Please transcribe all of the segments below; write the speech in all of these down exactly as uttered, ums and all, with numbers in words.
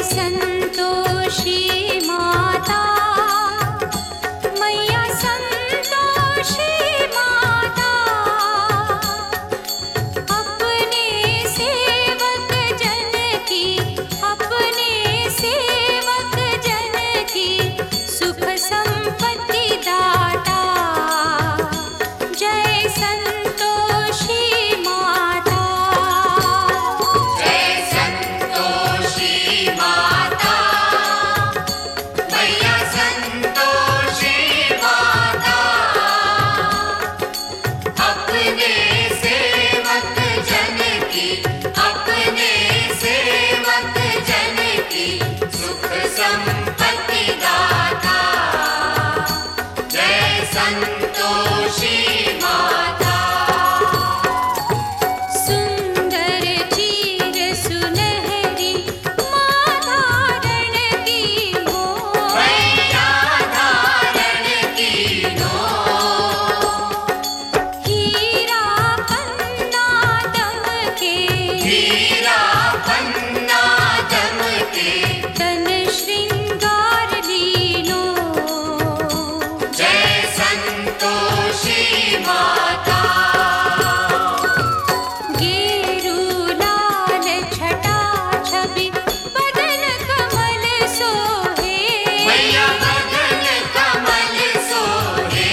संतोषी माता, मैया संतोषी माता, अपने सेवक जन की, अपने सेवक जन की सुख संपत्ति दाता। जय संतोषी माता, जय संतोषी माता, मैया संतोषी माता, अपने सेवक जन की, अपने सेवक जन की सुख संपत्ति दाता। जय संतोषी माता, सुंदर चीर सुनहरी माँ धारण की हो, मैया धारण की नो, हीरा पन्ना दमके, हीरा पन्ना दमके, तन श्रृंगार लीनो। जय संतोषी माता, गेरू लाल छटा छवि बदन कमल सोहे, मैया बदन कमल सोहे,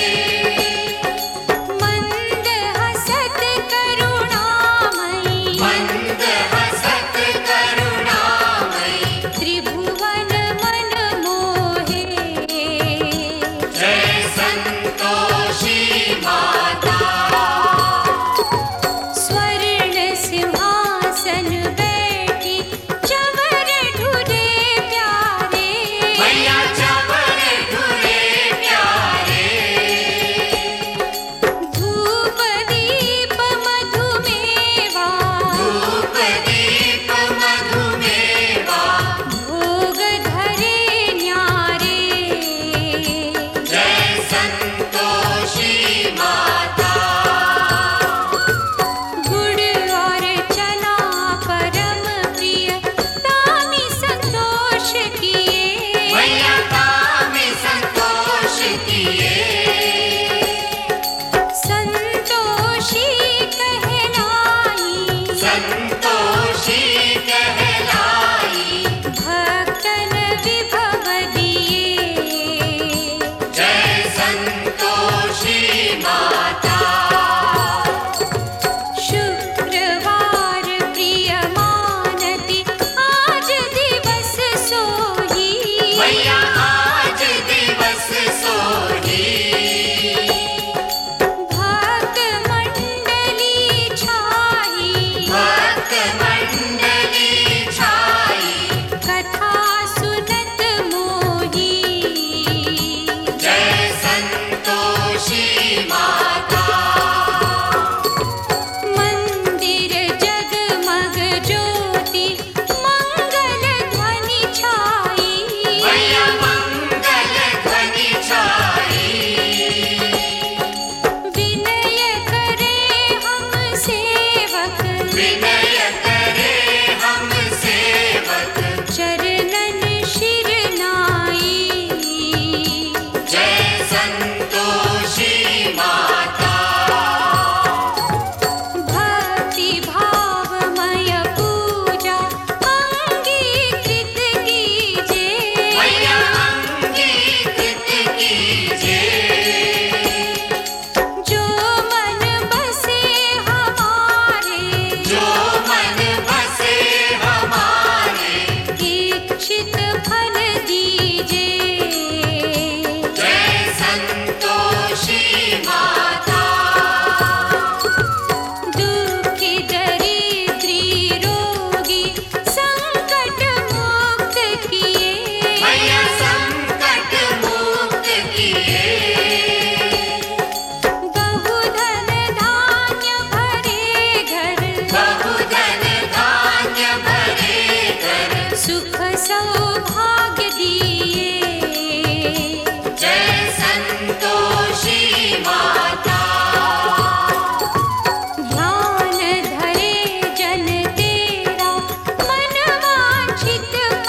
मंद हसत करुणामयी, मंद हसत करुणामयी, त्रिभुवन मन मोहे। जय संतोषी माता, स्वर्ण सिंहासन बैठी चवर ढूले प्यारे, मैया चवर ढूले प्यारे, धूप दीप मधुमेवा, धूप दीप मधुमेवा, भोग धरे न्यारे। जय संतोषी माता, गुड़ और चना परम प्रिय तामी संतोष किए, मैया तामी संतोष किए, संतोषी कहलाई, संतोषी कहलाई, भक्तन विभव दिए। जय संतोषी माता, शुक्रवार प्रिय मानती आज दिवस सोही, मैया आज दिवस सोही, भक्त मंडली छाई, भक्त मंडली छाई, कथा सुनत मोही। जय संतोषी माता, मंदिर जगमग ज्योति मंगल ध्वनि छाई, मैया मंगल ध्वनि छाई, विनय करे हम सेवक, विनय करे हम सेवक, चरणन शिर नाई। जय संतोषी माता, भक्ति भावमय पूजा अंगीकृत कीजे, मैया अंगीकृत कीजे, जो मन बसे हमारे, जो मन बसे हमारे, इच्छित फल दीजे। जय संतोषी माता, दुखी दरिद्री रोगी संकट मुक्त किए, मैया संकट मुक्त किए, बहुधन धान्य भरे घर, बहुधन धान्य भरे घर, सुख सौभाग्य दिए। जय संतोषी माता, ध्यान धरे जन तेरा मन वांछित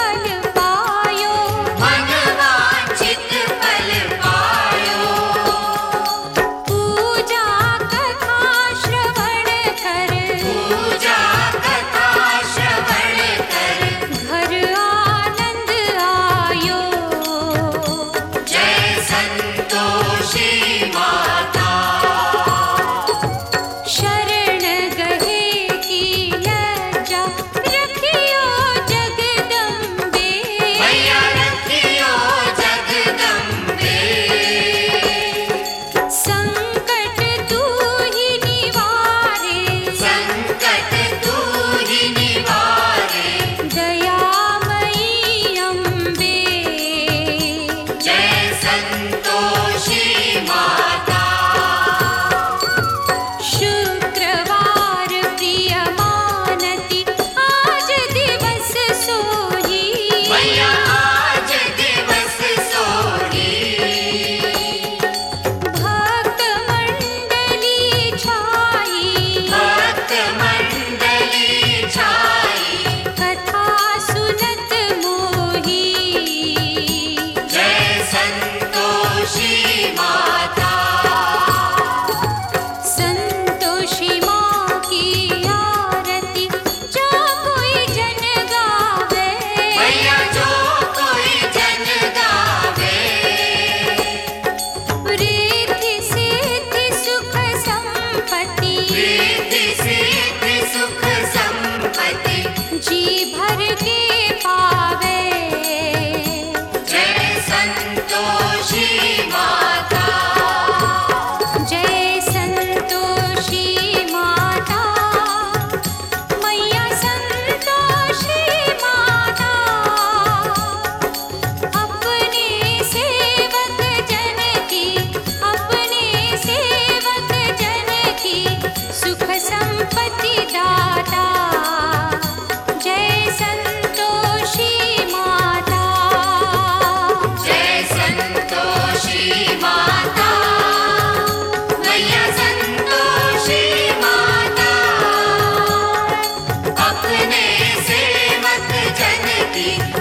की